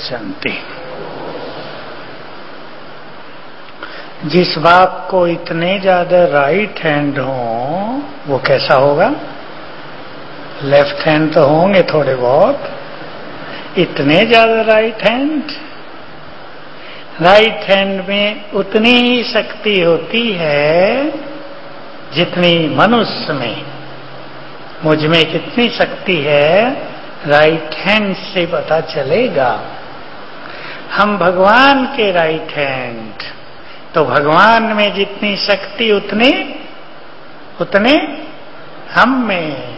शांति। जिस बाप को इतने ज्यादा राइट हैंड हो वो कैसा होगा? लेफ्ट हैंड तो होंगे थोड़े बहुत, इतने ज्यादा राइट हैंड। राइट हैंड में उतनी ही शक्ति होती है जितनी मनुष्य में। मुझ में कितनी शक्ति है राइट हैंड से पता चलेगा। हम भगवान के राइट हैंड, तो भगवान में जितनी शक्ति उतने हम में।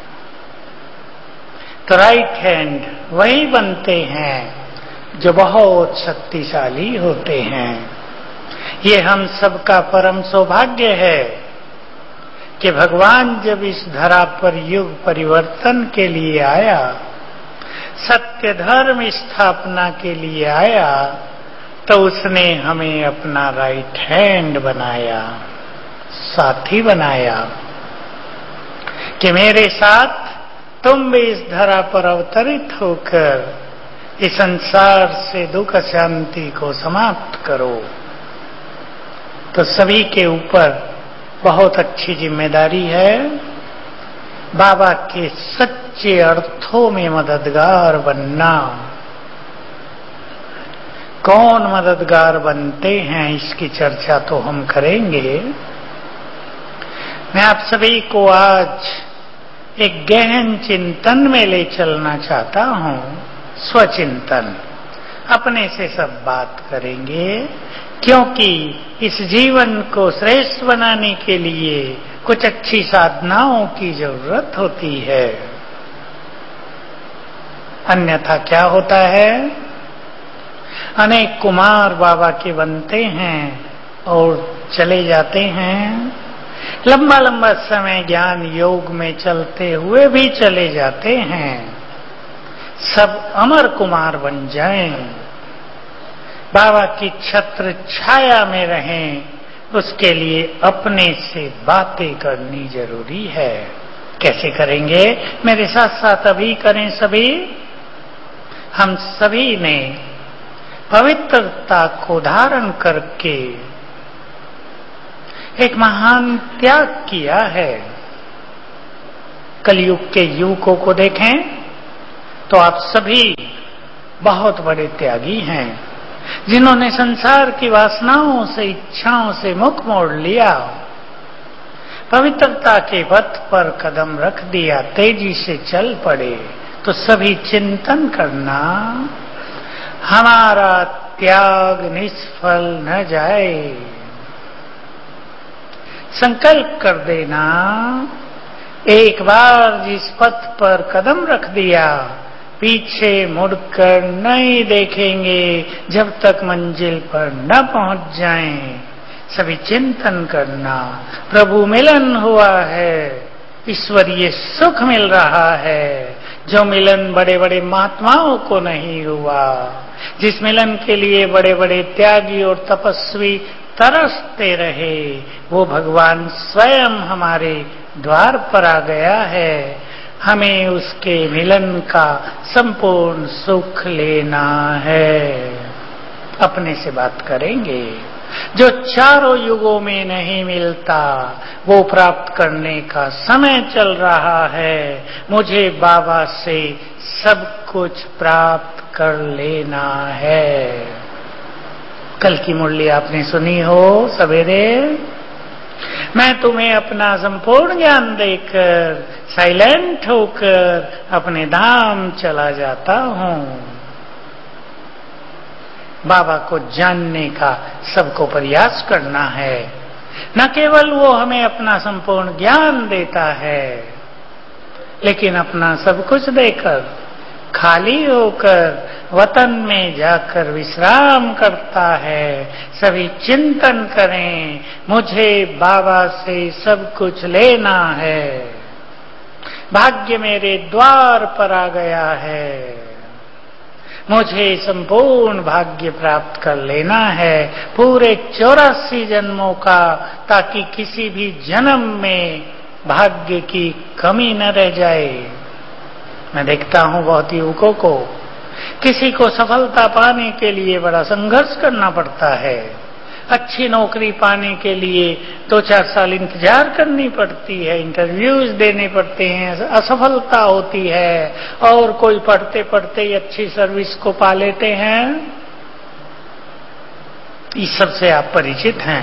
तो राइट हैंड वही बनते हैं जो बहुत शक्तिशाली होते हैं। ये हम सबका परम सौभाग्य है कि भगवान जब इस धरा पर युग परिवर्तन के लिए आया, सत्य धर्म स्थापना के लिए आया, तो उसने हमें अपना राइट हैंड बनाया, साथी बनाया कि मेरे साथ तुम भी इस धरा पर अवतरित होकर इस संसार से दुख शांति को समाप्त करो। तो सभी के ऊपर बहुत अच्छी जिम्मेदारी है बाबा के सच्चे अर्थों में मददगार बनना। कौन मददगार बनते हैं इसकी चर्चा तो हम करेंगे। मैं आप सभी को आज एक गहन चिंतन में ले चलना चाहता हूं। स्वचिंतन, अपने से सब बात करेंगे, क्योंकि इस जीवन को श्रेष्ठ बनाने के लिए कुछ अच्छी साधनाओं की जरूरत होती है। अन्यथा क्या होता है? अनेक कुमार बाबा के बनते हैं और चले जाते हैं। लंबा लंबा समय ज्ञान योग में चलते हुए भी चले जाते हैं। सब अमर कुमार बन जाएं, बाबा की छत्र छाया में रहें, उसके लिए अपने से बातें करनी जरूरी है। कैसे करेंगे? मेरे साथ साथ अभी करें सभी। हम सभी ने पवित्रता को धारण करके एक महान त्याग किया है। कलयुग के युवकों को देखें तो आप सभी बहुत बड़े त्यागी हैं, जिन्होंने संसार की वासनाओं से, इच्छाओं से मुख मोड़ लिया, पवित्रता के पथ पर कदम रख दिया, तेजी से चल पड़े। तो सभी चिंतन करना, हमारा त्याग निष्फल न जाए। संकल्प कर देना, एक बार जिस पथ पर कदम रख दिया, पीछे मुड़कर नहीं देखेंगे जब तक मंजिल पर न पहुंच जाएं। सभी चिंतन करना, प्रभु मिलन हुआ है, ईश्वरीय सुख मिल रहा है, जो मिलन बड़े बड़े महात्माओं को नहीं हुआ, जिस मिलन के लिए बड़े बड़े त्यागी और तपस्वी तरसते रहे, वो भगवान स्वयं हमारे द्वार पर आ गया है। हमें उसके मिलन का संपूर्ण सुख लेना है। अपने से बात करेंगे। जो चारों युगों में नहीं मिलता, वो प्राप्त करने का समय चल रहा है। मुझे बाबा से सब कुछ प्राप्त कर लेना है। कल की मुरली आपने सुनी हो सवेरे। मैं तुम्हें अपना संपूर्ण ज्ञान देकर साइलेंट होकर अपने धाम चला जाता हूं। बाबा को जानने का सबको प्रयास करना है। न केवल वो हमें अपना संपूर्ण ज्ञान देता है, लेकिन अपना सब कुछ देकर खाली होकर वतन में जाकर विश्राम करता है। सभी चिंतन करें, मुझे बाबा से सब कुछ लेना है। भाग्य मेरे द्वार पर आ गया है, मुझे संपूर्ण भाग्य प्राप्त कर लेना है, पूरे 84 जन्मों का, ताकि किसी भी जन्म में भाग्य की कमी न रह जाए। मैं देखता हूं बहुत युवकों को किसी को सफलता पाने के लिए बड़ा संघर्ष करना पड़ता है। अच्छी नौकरी पाने के लिए 2-4 साल इंतजार करनी पड़ती है, इंटरव्यूज देने पड़ते हैं, असफलता होती है, और कोई पढ़ते पढ़ते ही अच्छी सर्विस को पा लेते हैं। इस सब से आप परिचित हैं।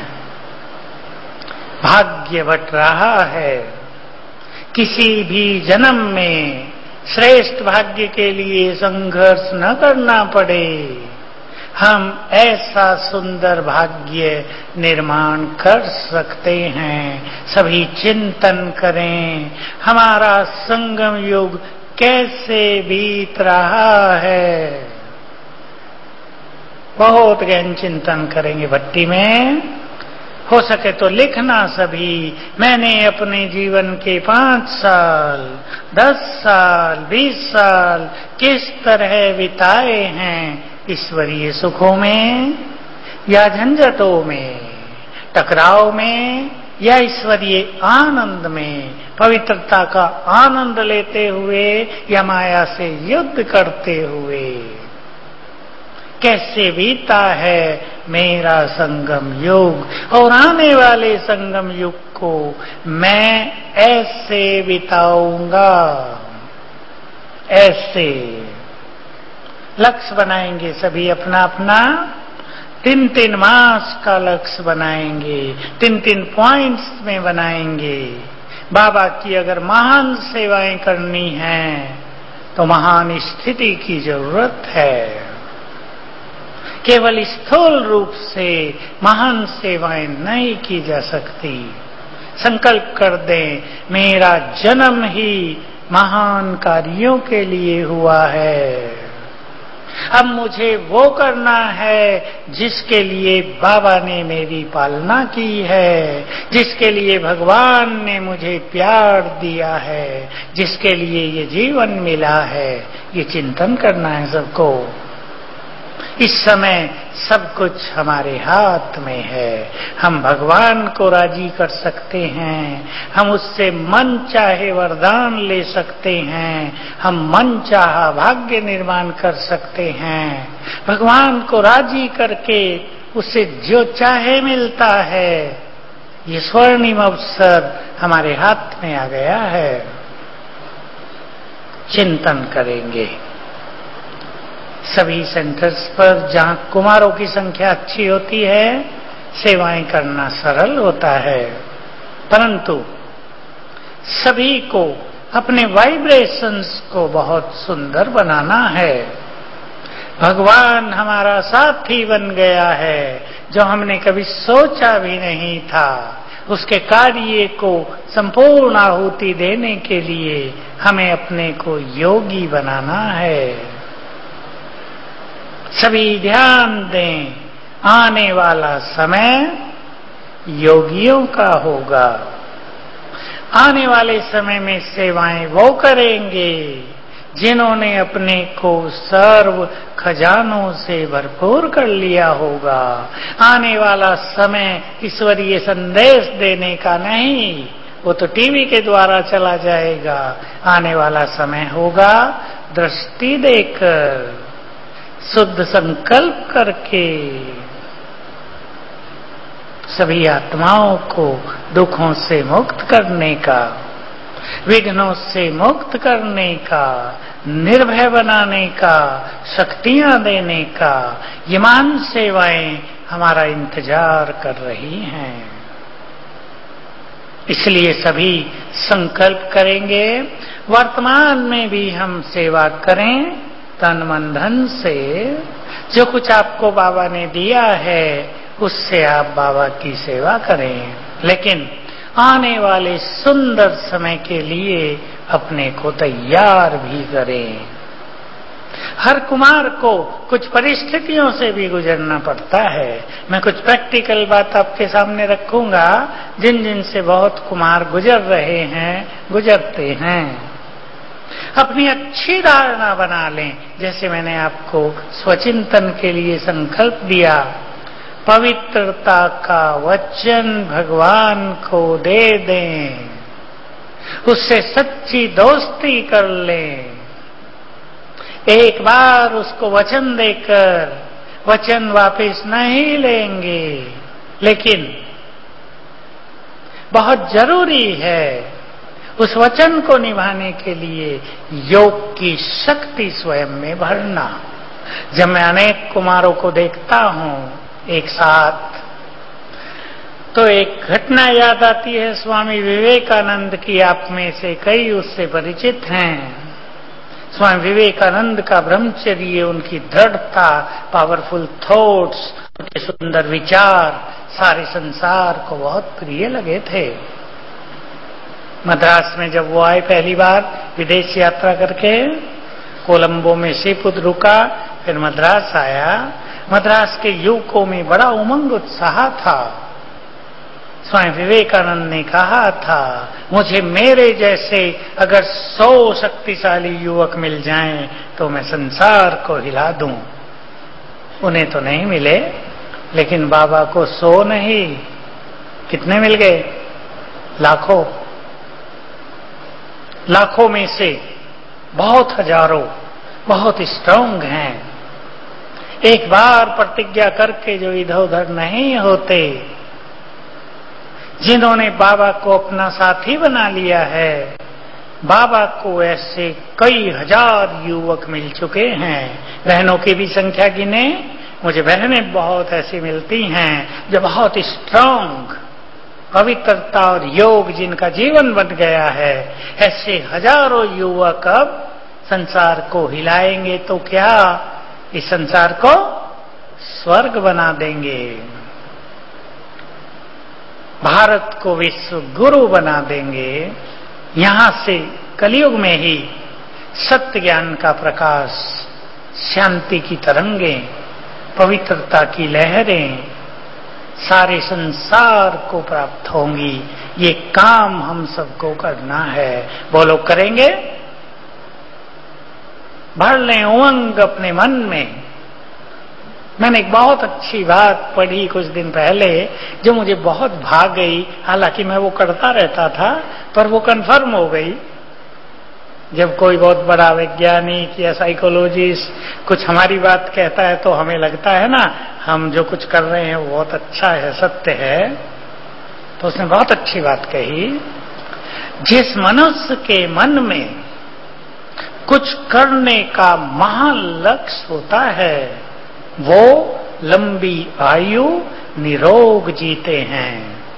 भाग्य बट रहा है। किसी भी जन्म में श्रेष्ठ भाग्य के लिए संघर्ष न करना पड़े, हम ऐसा सुंदर भाग्य निर्माण कर सकते हैं। सभी चिंतन करें, हमारा संगम युग कैसे बीत रहा है। बहुत गहन चिंतन करेंगे भट्टी में। हो सके तो लिखना सभी, मैंने अपने जीवन के 5 साल, 10 साल, 20 साल किस तरह बिताए हैं, ईश्वरीय सुखों में या झंझटों में, टकराव में या ईश्वरीय आनंद में, पवित्रता का आनंद लेते हुए या माया से युद्ध करते हुए। कैसे बीता है मेरा संगम युग, और आने वाले संगम युग को मैं ऐसे बिताऊंगा। ऐसे लक्ष्य बनाएंगे सभी अपना अपना। 3-3 मास का लक्ष्य बनाएंगे, 3-3 पॉइंट्स में बनाएंगे। बाबा की अगर महान सेवाएं करनी हैं तो महान स्थिति की जरूरत है। केवल स्थूल रूप से महान सेवाएं नहीं की जा सकती। संकल्प कर दें, मेरा जन्म ही महान कार्यों के लिए हुआ है। अब मुझे वो करना है जिसके लिए बाबा ने मेरी पालना की है, जिसके लिए भगवान ने मुझे प्यार दिया है, जिसके लिए ये जीवन मिला है। ये चिंतन करना है सबको। इस समय सब कुछ हमारे हाथ में है। हम भगवान को राजी कर सकते हैं, हम उससे मन चाहे वरदान ले सकते हैं, हम मन चाहा भाग्य निर्माण कर सकते हैं। भगवान को राजी करके उसे जो चाहे मिलता है। ये स्वर्णिम अवसर हमारे हाथ में आ गया है। चिंतन करेंगे सभी सेंटर्स पर जहां कुमारों की संख्या अच्छी होती है, सेवाएं करना सरल होता है, परंतु सभी को अपने वाइब्रेशंस को बहुत सुंदर बनाना है। भगवान हमारा साथी बन गया है, जो हमने कभी सोचा भी नहीं था। उसके कार्य को संपूर्ण आहुति देने के लिए हमें अपने को योगी बनाना है। सभी ध्यान दें, आने वाला समय योगियों का होगा। आने वाले समय में सेवाएं वो करेंगे जिन्होंने अपने को सर्व खजानों से भरपूर कर लिया होगा। आने वाला समय ईश्वरीय संदेश देने का नहीं, वो तो टीवी के द्वारा चला जाएगा। आने वाला समय होगा दृष्टि देकर, शुद्ध संकल्प करके सभी आत्माओं को दुखों से मुक्त करने का, विघ्नों से मुक्त करने का, निर्भय बनाने का, शक्तियां देने का। ये महान सेवाएं हमारा इंतजार कर रही हैं। इसलिए सभी संकल्प करेंगे वर्तमान में भी हम सेवा करें, तन मन धन से। जो कुछ आपको बाबा ने दिया है उससे आप बाबा की सेवा करें, लेकिन आने वाले सुंदर समय के लिए अपने को तैयार भी करें। हर कुमार को कुछ परिस्थितियों से भी गुजरना पड़ता है। मैं कुछ प्रैक्टिकल बात आपके सामने रखूंगा जिन जिन से बहुत कुमार गुजर रहे हैं, गुजरते हैं। अपनी अच्छी धारणा बना लें। जैसे मैंने आपको स्वचिंतन के लिए संकल्प दिया, पवित्रता का वचन भगवान को दे दें, उससे सच्ची दोस्ती कर लें। एक बार उसको वचन देकर वचन वापस नहीं लेंगे, लेकिन बहुत जरूरी है उस वचन को निभाने के लिए योग की शक्ति स्वयं में भरना। जब मैं अनेक कुमारों को देखता हूं एक साथ, तो एक घटना याद आती है स्वामी विवेकानंद की। आप में से कई उससे परिचित हैं। स्वामी विवेकानंद का ब्रह्मचर्य, उनकी दृढ़ता, पावरफुल थॉट्स, उनके सुंदर विचार सारे संसार को बहुत प्रिय लगे थे। मद्रास में जब वो आए पहली बार विदेश यात्रा करके, कोलंबो में सीपुद रुका, फिर मद्रास आया। मद्रास के युवकों में बड़ा उमंग उत्साह था। स्वामी विवेकानंद ने कहा था, मुझे मेरे जैसे अगर 100 शक्तिशाली युवक मिल जाएं तो मैं संसार को हिला दूं। उन्हें तो नहीं मिले, लेकिन बाबा को 100 नहीं, कितने मिल गए? लाखों। लाखों में से बहुत हजारों बहुत स्ट्रांग हैं। एक बार प्रतिज्ञा करके जो इधर उधर नहीं होते, जिन्होंने बाबा को अपना साथी बना लिया है, बाबा को ऐसे कई हजार युवक मिल चुके हैं। बहनों की भी संख्या गिने, मुझे बहनें बहुत ऐसी मिलती हैं जो बहुत स्ट्रांग, पवित्रता और योग जिनका जीवन बन गया है। ऐसे हजारों युवक अब संसार को हिलाएंगे तो क्या इस संसार को स्वर्ग बना देंगे, भारत को विश्व गुरु बना देंगे। यहां से कलयुग में ही सत्य ज्ञान का प्रकाश, शांति की तरंगें, पवित्रता की लहरें सारे संसार को प्राप्त होंगी। ये काम हम सबको करना है। बोलो करेंगे? भर लें उमंग अपने मन में। मैंने एक बहुत अच्छी बात पढ़ी कुछ दिन पहले जो मुझे बहुत भा गई। हालांकि मैं वो करता रहता था, पर वो कन्फर्म हो गई। जब कोई बहुत बड़ा वैज्ञानिक या साइकोलॉजिस्ट कुछ हमारी बात कहता है तो हमें लगता है ना, हम जो कुछ कर रहे हैं वो बहुत अच्छा है, सत्य है। तो उसने बहुत अच्छी बात कही, जिस मनुष्य के मन में कुछ करने का महान लक्ष्य होता है वो लंबी आयु निरोग जीते हैं।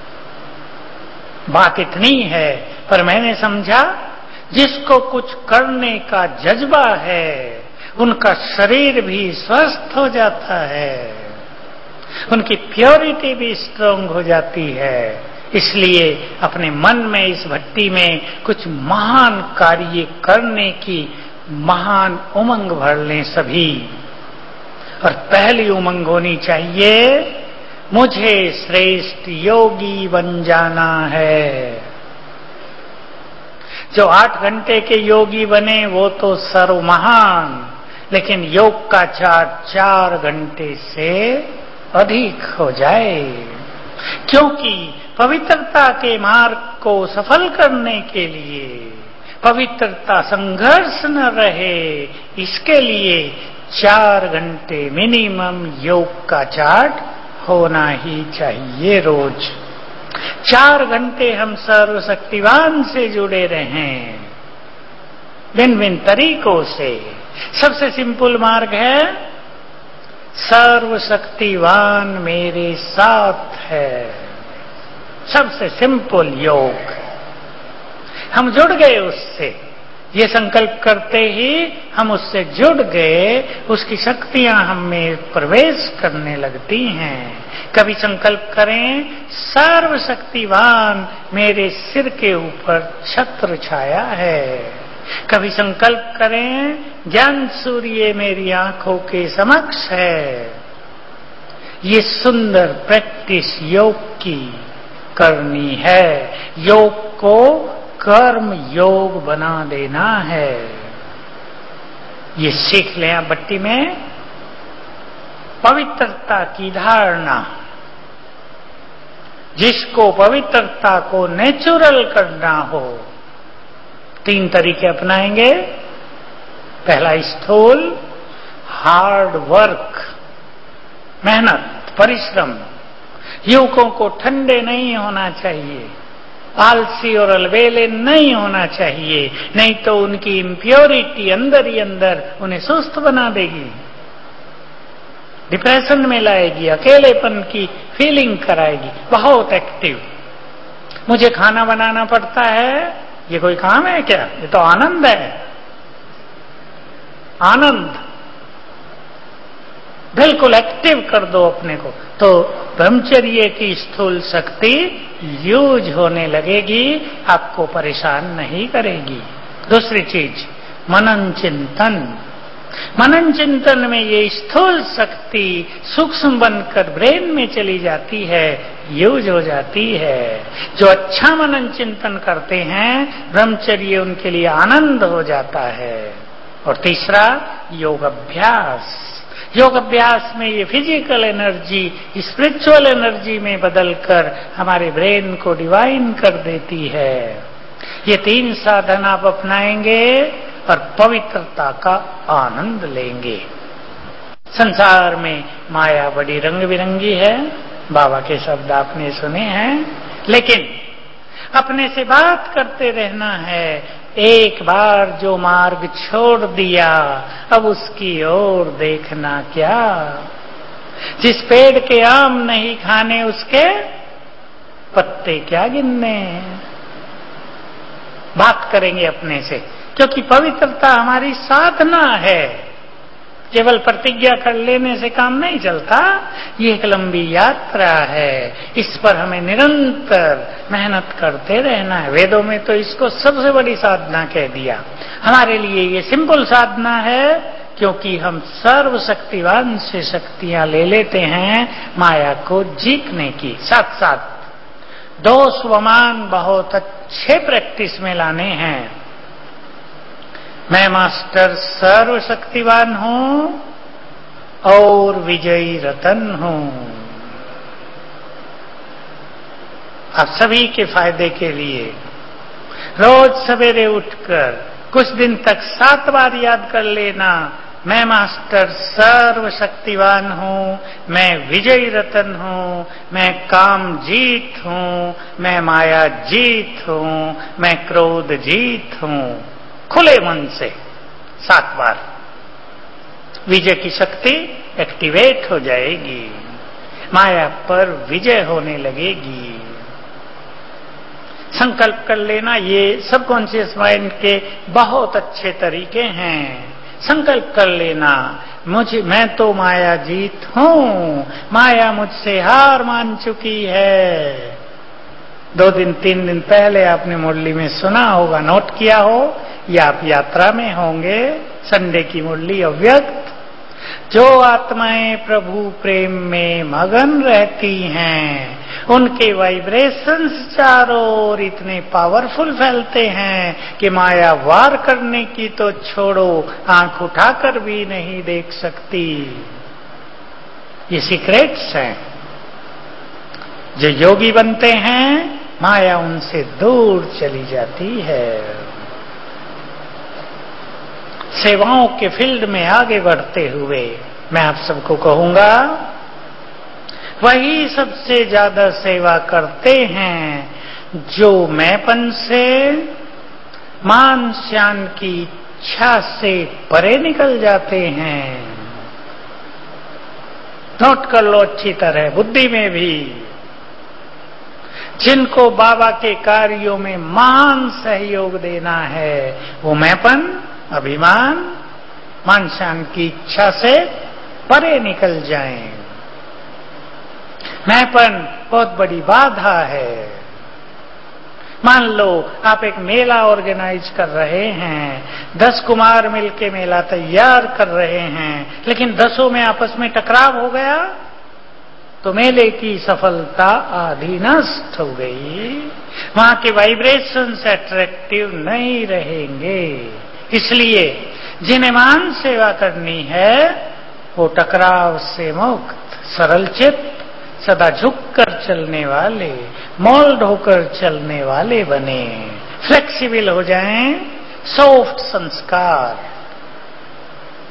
बात इतनी है, पर मैंने समझा जिसको कुछ करने का जज्बा है उनका शरीर भी स्वस्थ हो जाता है, उनकी प्योरिटी भी स्ट्रांग हो जाती है। इसलिए अपने मन में इस भट्टी में कुछ महान कार्य करने की महान उमंग भर लें सभी। और पहली उमंग होनी चाहिए, मुझे श्रेष्ठ योगी बन जाना है। जो 8 घंटे के योगी बने वो तो सर्व महान, लेकिन योग का चार्ट 4 घंटे से अधिक हो जाए। क्योंकि पवित्रता के मार्ग को सफल करने के लिए, पवित्रता संघर्ष न रहे, इसके लिए 4 घंटे मिनिमम योग का चार्ट होना ही चाहिए रोज। 4 घंटे हम सर्वशक्तिवान से जुड़े रहें भिन्न भिन्न तरीकों से। सबसे सिंपल मार्ग है, सर्वशक्तिवान मेरे साथ है। सबसे सिंपल योग। हम जुड़ गए उससे, ये संकल्प करते ही हम उससे जुड़ गए, उसकी शक्तियां हम में प्रवेश करने लगती हैं। कभी संकल्प करें, सर्वशक्तिवान मेरे सिर के ऊपर छत्र छाया है। कभी संकल्प करें, ज्ञान सूर्य मेरी आंखों के समक्ष है। ये सुंदर प्रैक्टिस योग की करनी है। योग को कर्म योग बना देना है। ये सीख लें आप भट्टी में। पवित्रता की धारणा, जिसको पवित्रता को नेचुरल करना हो, 3 तरीके अपनाएंगे। पहला स्थूल हार्ड वर्क, मेहनत, परिश्रम। युवकों को ठंडे नहीं होना चाहिए, आलसी और अलबेले नहीं होना चाहिए, नहीं तो उनकी इम्प्योरिटी अंदर ही अंदर उन्हें सुस्त बना देगी, डिप्रेशन में लाएगी, अकेलेपन की फीलिंग कराएगी। बहुत एक्टिव, मुझे खाना बनाना पड़ता है, ये कोई काम है क्या? ये तो आनंद है, आनंद। बिल्कुल एक्टिव कर दो अपने को, तो ब्रह्मचर्य की स्थूल शक्ति यूज होने लगेगी, आपको परेशान नहीं करेगी। दूसरी चीज, मनन चिंतन। मनन चिंतन में ये स्थूल शक्ति सूक्ष्म बनकर ब्रेन में चली जाती है, यूज हो जाती है। जो अच्छा मनन चिंतन करते हैं, ब्रह्मचर्य उनके लिए आनंद हो जाता है। और तीसरा, योग अभ्यास। योग अभ्यास में ये फिजिकल एनर्जी स्पिरिचुअल एनर्जी में बदलकर हमारे ब्रेन को डिवाइन कर देती है। ये तीन साधन आप अपनाएंगे और पवित्रता का आनंद लेंगे। संसार में माया बड़ी रंग बिरंगी है, बाबा के शब्द आपने सुने हैं, लेकिन अपने से बात करते रहना है। एक बार जो मार्ग छोड़ दिया, अब उसकी ओर देखना क्या। जिस पेड़ के आम नहीं खाने, उसके पत्ते क्या गिनने। बात करेंगे अपने से, क्योंकि पवित्रता हमारी साधना है। केवल प्रतिज्ञा कर लेने से काम नहीं चलता, ये एक लंबी यात्रा है। इस पर हमें निरंतर मेहनत करते रहना है। वेदों में तो इसको सबसे बड़ी साधना कह दिया। हमारे लिए ये सिंपल साधना है, क्योंकि हम सर्वशक्तिवान से शक्तियां ले लेते हैं माया को जीतने की। साथ साथ दो स्वमान बहुत अच्छे प्रैक्टिस में लाने हैं। मैं मास्टर सर्वशक्तिवान हूं और विजयी रतन हूं। आप सभी के फायदे के लिए रोज सवेरे उठकर कुछ दिन तक 7 बार याद कर लेना, मैं मास्टर सर्वशक्तिवान हूं, मैं विजयी रतन हूं, मैं काम जीत हूं, मैं माया जीत हूं, मैं क्रोध जीत हूं। खुले मन से 7 बार विजय की शक्ति एक्टिवेट हो जाएगी, माया पर विजय होने लगेगी। संकल्प कर लेना, ये सबकॉन्शियस माइंड के बहुत अच्छे तरीके हैं। संकल्प कर लेना, मैं तो माया जीत हूं, माया मुझसे हार मान चुकी है। 2 दिन 3 दिन पहले आपने मुरली में सुना होगा, नोट किया हो, या आप यात्रा में होंगे। संडे की मुरली अव्यक्त। जो आत्माएं प्रभु प्रेम में मगन रहती हैं, उनके वाइब्रेशंस चारों ओर इतने पावरफुल फैलते हैं कि माया वार करने की तो छोड़ो, आंख उठाकर भी नहीं देख सकती। ये सीक्रेट्स हैं। जो योगी बनते हैं, माया उनसे दूर चली जाती है। सेवाओं के फील्ड में आगे बढ़ते हुए मैं आप सबको कहूंगा, वही सबसे ज्यादा सेवा करते हैं जो मैंपन से, मान शान की इच्छा से परे निकल जाते हैं। नोट कर लो अच्छी तरह, बुद्धि में भी। जिनको बाबा के कार्यों में महान सहयोग देना है, वो मैंपन, अभिमान, मान शान की इच्छा से परे निकल जाएं। मैंपन बहुत बड़ी बाधा है। मान लो आप एक मेला ऑर्गेनाइज कर रहे हैं, 10 कुमार मिलके मेला तैयार कर रहे हैं, लेकिन 10 में आपस में टकराव हो गया तो मेले की सफलता आधी नष्ट हो गई। वहां के वाइब्रेशंस अट्रैक्टिव नहीं रहेंगे। इसलिए जिन्हें मान सेवा करनी है, वो टकराव से मुक्त, सरल चित्त, सदा झुककर चलने वाले, मोल्ड होकर चलने वाले बने, फ्लेक्सिबल हो जाएं, सॉफ्ट संस्कार।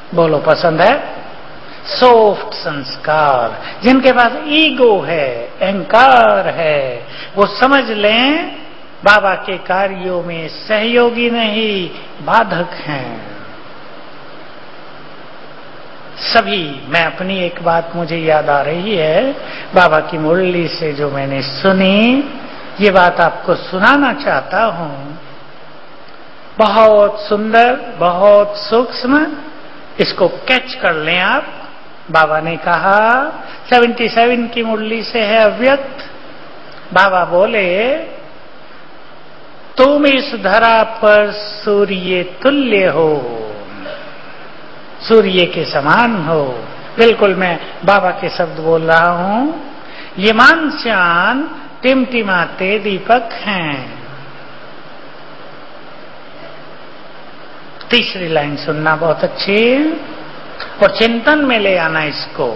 बोलो पसंद है? सॉफ्ट संस्कार, जिनके पास ईगो है, अहंकार है, वो समझ लें बाबा के कार्यों में सहयोगी नहीं, बाधक हैं। सभी, मैं अपनी एक बात मुझे याद आ रही है, बाबा की मुरली से जो मैंने सुनी, ये बात आपको सुनाना चाहता हूं। बहुत सुंदर, बहुत सूक्ष्म, इसको कैच कर लें आप। बाबा ने कहा, 77 की मुरली से है अव्यक्त। बाबा बोले, तुम इस धरा पर सूर्य तुल्य हो, सूर्य के समान हो। बिल्कुल मैं बाबा के शब्द बोल रहा हूं। ये मानस्यान टिमटिमाते दीपक हैं। तीसरी लाइन सुनना बहुत अच्छी, और चिंतन में ले आना इसको।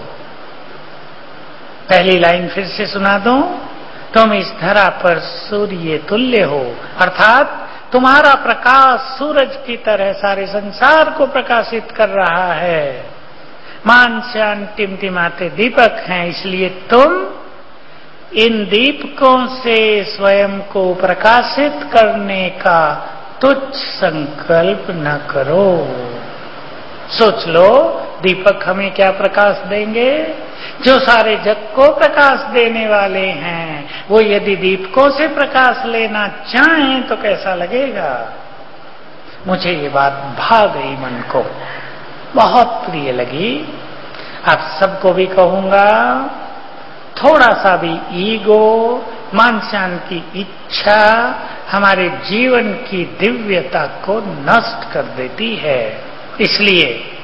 पहली लाइन फिर से सुना दूं, तुम इस धरा पर सूर्य तुल्य हो, अर्थात तुम्हारा प्रकाश सूरज की तरह सारे संसार को प्रकाशित कर रहा है। मानस्यान टिमटिमाते दीपक हैं, इसलिए तुम इन दीपकों से स्वयं को प्रकाशित करने का तुच्छ संकल्प न करो। सोच लो, दीपक हमें क्या प्रकाश देंगे? जो सारे जग को प्रकाश देने वाले हैं, वो यदि दीपकों से प्रकाश लेना चाहें तो कैसा लगेगा? मुझे ये बात भा गई, मन को बहुत प्रिय लगी। आप सबको भी कहूंगा, थोड़ा सा भी ईगो, मानस्यान की इच्छा हमारे जीवन की दिव्यता को नष्ट कर देती है। इसलिए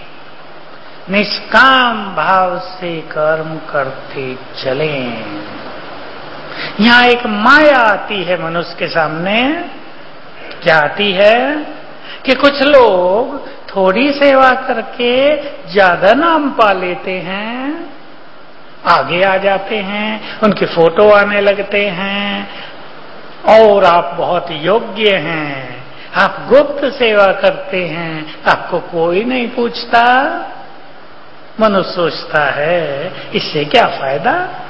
निष्काम भाव से कर्म करते चलें। यहां एक माया आती है मनुष्य के सामने। क्या आती है? कि कुछ लोग थोड़ी सेवा करके ज्यादा नाम पा लेते हैं, आगे आ जाते हैं, उनके फोटो आने लगते हैं, और आप बहुत योग्य हैं, आप गुप्त सेवा करते हैं, आपको कोई नहीं पूछता। मनुष्य सोचता है, इससे क्या फायदा?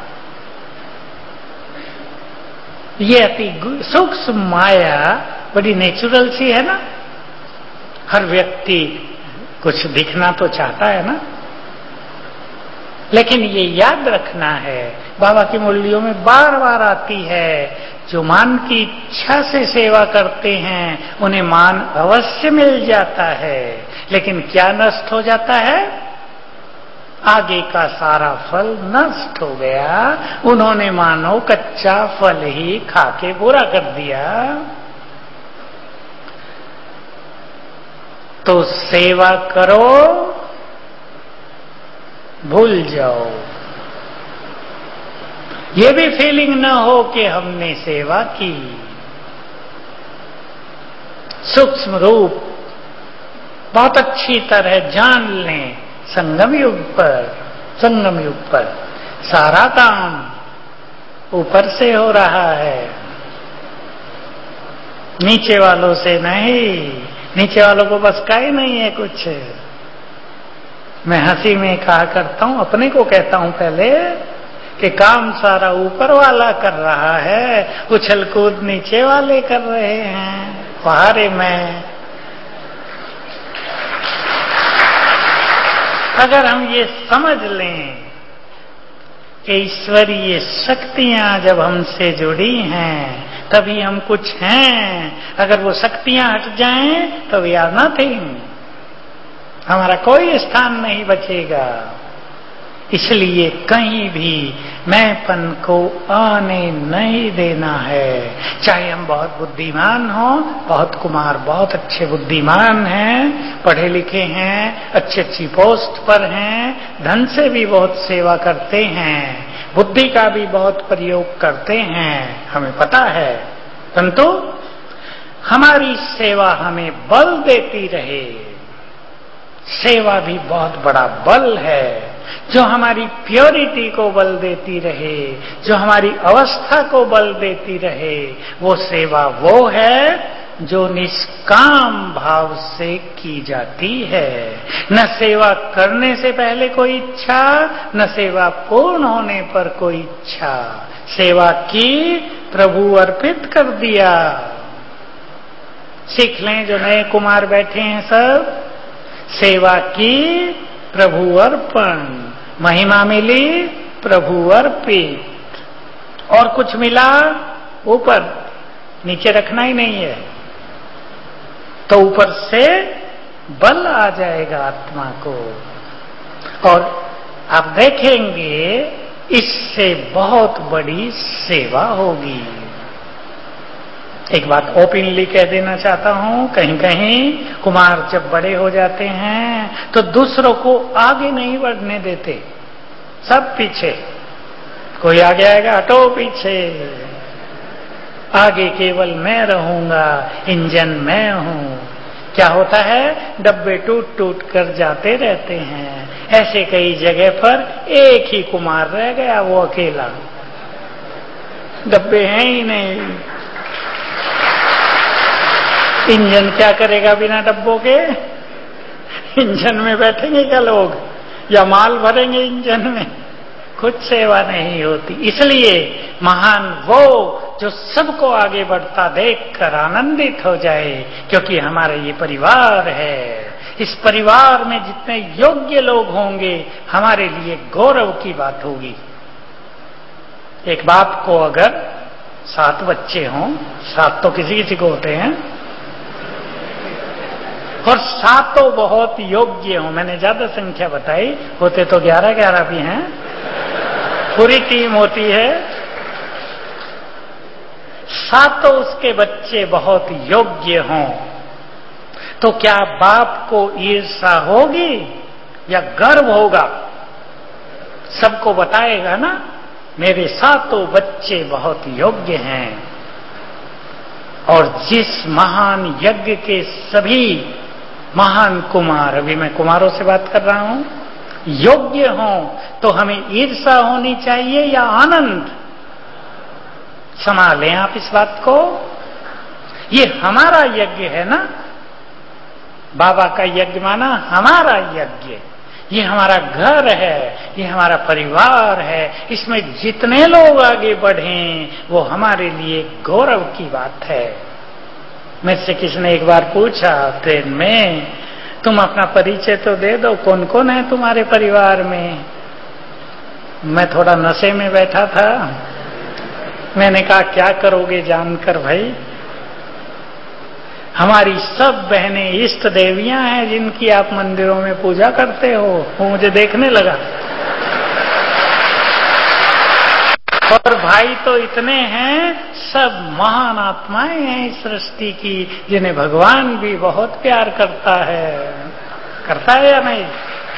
ये अति सूक्ष्म माया बड़ी नेचुरल सी है ना। हर व्यक्ति कुछ दिखना तो चाहता है ना। लेकिन ये याद रखना है, बाबा की मुरलियों में बार बार आती है, जो मान की इच्छा से सेवा करते हैं उन्हें मान अवश्य मिल जाता है, लेकिन क्या नष्ट हो जाता है? आगे का सारा फल नष्ट हो गया। उन्होंने मानो कच्चा फल ही खा के पूरा कर दिया। तो सेवा करो, भूल जाओ, ये भी फीलिंग न हो कि हमने सेवा की। सूक्ष्म रूप बहुत अच्छी तरह जान लें। संगम युग पर सारा काम ऊपर से हो रहा है, नीचे वालों से नहीं। नीचे वालों को बस का ही नहीं है कुछ। मैं हंसी में कहा करता हूं, अपने को कहता हूं पहले, कि काम सारा ऊपर वाला कर रहा है, उछल कूद नीचे वाले कर रहे हैं। वहारे मैं, अगर हम ये समझ लें कि ईश्वरीय शक्तियां जब हमसे जुड़ी हैं तभी हम कुछ हैं। अगर वो शक्तियां हट जाएं तो वी आर नथिंग, हमारा कोई स्थान नहीं बचेगा। इसलिए कहीं भी मैंपन को आने नहीं देना है। चाहे हम बहुत बुद्धिमान हों, बहुत कुमार बहुत अच्छे बुद्धिमान हैं, पढ़े लिखे हैं, अच्छी अच्छी पोस्ट पर हैं, धन से भी बहुत सेवा करते हैं, बुद्धि का भी बहुत प्रयोग करते हैं, हमें पता है। परंतु हमारी सेवा हमें बल देती रहे। सेवा भी बहुत बड़ा बल है, जो हमारी प्योरिटी को बल देती रहे, जो हमारी अवस्था को बल देती रहे। वो सेवा वो है जो निष्काम भाव से की जाती है। न सेवा करने से पहले कोई इच्छा, न सेवा पूर्ण होने पर कोई इच्छा। सेवा की, प्रभु अर्पित कर दिया। सीख लें जो नए कुमार बैठे हैं सब, सेवा की, प्रभु अर्पण, महिमा मिली, प्रभु अर्पित, और कुछ मिला ऊपर, नीचे रखना ही नहीं है, तो ऊपर से बल आ जाएगा आत्मा को। और आप देखेंगे इससे बहुत बड़ी सेवा होगी। एक बात ओपनली कह देना चाहता हूं, कहीं कहीं कुमार जब बड़े हो जाते हैं तो दूसरों को आगे नहीं बढ़ने देते, सब पीछे। कोई आगे आएगा, हटो पीछे, आगे केवल मैं रहूंगा, इंजन मैं हूं। क्या होता है, डब्बे टूट टूट कर जाते रहते हैं। ऐसे कई जगह पर एक ही कुमार रह गया, वो अकेला, डब्बे हैं ही नहीं। इंजन क्या करेगा बिना डब्बों के? इंजन में बैठेंगे क्या लोग, या माल भरेंगे इंजन में? कुछ सेवा नहीं होती। इसलिए महान वो जो सबको आगे बढ़ता देखकर आनंदित हो जाए, क्योंकि हमारा ये परिवार है। इस परिवार में जितने योग्य लोग होंगे हमारे लिए गौरव की बात होगी। एक बाप को अगर 7 बच्चे हों, 7 तो किसी किसी को होते हैं, और 7 बहुत योग्य हों, मैंने ज्यादा संख्या बताई, होते तो 11-11 भी हैं, पूरी टीम होती है, 7 उसके बच्चे बहुत योग्य हों, तो क्या बाप को ईर्ष्या होगी या गर्व होगा? सबको बताएगा ना, मेरे 7 बच्चे बहुत योग्य हैं। और जिस महान यज्ञ के सभी महान कुमार, अभी मैं कुमारों से बात कर रहा हूं, योग्य हों, तो हमें ईर्ष्या होनी चाहिए या आनंद? संभालें आप इस बात को। ये हमारा यज्ञ है ना, बाबा का यज्ञ माना हमारा यज्ञ, ये हमारा घर है, ये हमारा परिवार है। इसमें जितने लोग आगे बढ़ें वो हमारे लिए गौरव की बात है। मुझसे किसी ने एक बार पूछा ट्रेन में, तुम अपना परिचय तो दे दो, कौन कौन है तुम्हारे परिवार में? मैं थोड़ा नशे में बैठा था, मैंने कहा क्या करोगे जानकर भाई, हमारी सब बहनें इष्ट देवियां हैं जिनकी आप मंदिरों में पूजा करते हो। वो मुझे देखने लगा, और भाई तो इतने हैं, सब महान आत्माएं हैं इस सृष्टि की, जिन्हें भगवान भी बहुत प्यार करता है या नहीं?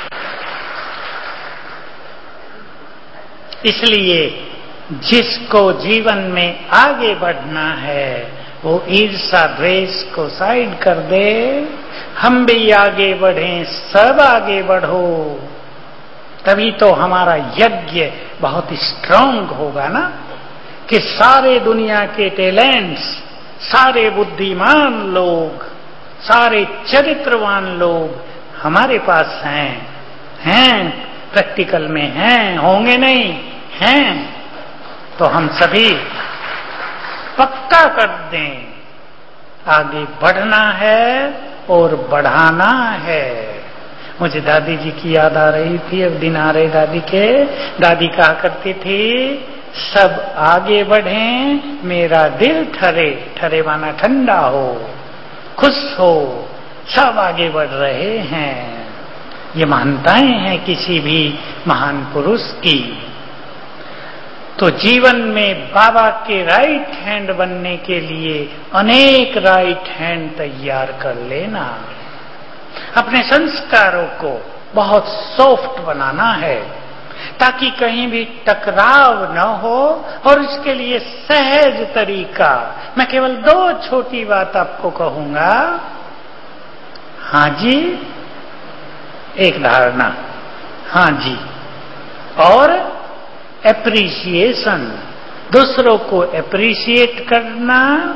इसलिए जिसको जीवन में आगे बढ़ना है वो ईर्ष्या द्वेष को साइड कर दे, हम भी आगे बढ़ें, सब आगे बढ़ो, तभी तो हमारा यज्ञ बहुत स्ट्रांग होगा ना, कि सारे दुनिया के टैलेंट्स, सारे बुद्धिमान लोग, सारे चरित्रवान लोग हमारे पास हैं, प्रैक्टिकल में हैं, होंगे नहीं, हैं, तो हम सभी पक्का कर दें, आगे बढ़ना है और बढ़ाना है। मुझे दादी जी की याद आ रही थी, अब दिन आ रहे दादी के। दादी कहा करती थी, सब आगे बढ़ें, मेरा दिल ठरे, ठरे माना ठंडा हो, खुश हो, सब आगे बढ़ रहे हैं। ये मान्यताएं हैं किसी भी महान पुरुष की। तो जीवन में बाबा के राइट हैंड बनने के लिए अनेक राइट हैंड तैयार कर लेना, अपने संस्कारों को बहुत सॉफ्ट बनाना है ताकि कहीं भी टकराव न हो, और इसके लिए सहज तरीका, मैं केवल 2 छोटी बात आपको कहूंगा। हाँ जी, एक धारणा, हाँ जी, और एप्रिसिएशन, दूसरों को एप्रिशिएट करना,